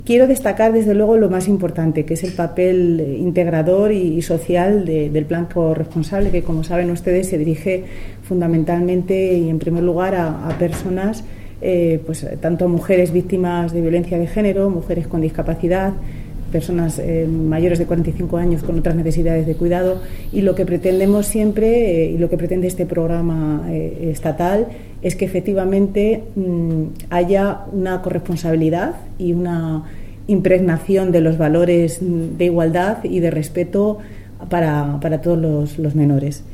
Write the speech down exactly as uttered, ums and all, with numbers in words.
Quiero destacar desde luego lo más importante, que es el papel integrador y social de, del plan corresponsable, que como saben ustedes se dirige fundamentalmente y en primer lugar a, a personas, eh, pues tanto mujeres víctimas de violencia de género, mujeres con discapacidad, personas eh, mayores de cuarenta y cinco años con otras necesidades de cuidado, y lo que pretendemos siempre eh, y lo que pretende este programa eh, estatal es que efectivamente mmm, haya una corresponsabilidad y una impregnación de los valores de igualdad y de respeto para, para todos los, los menores.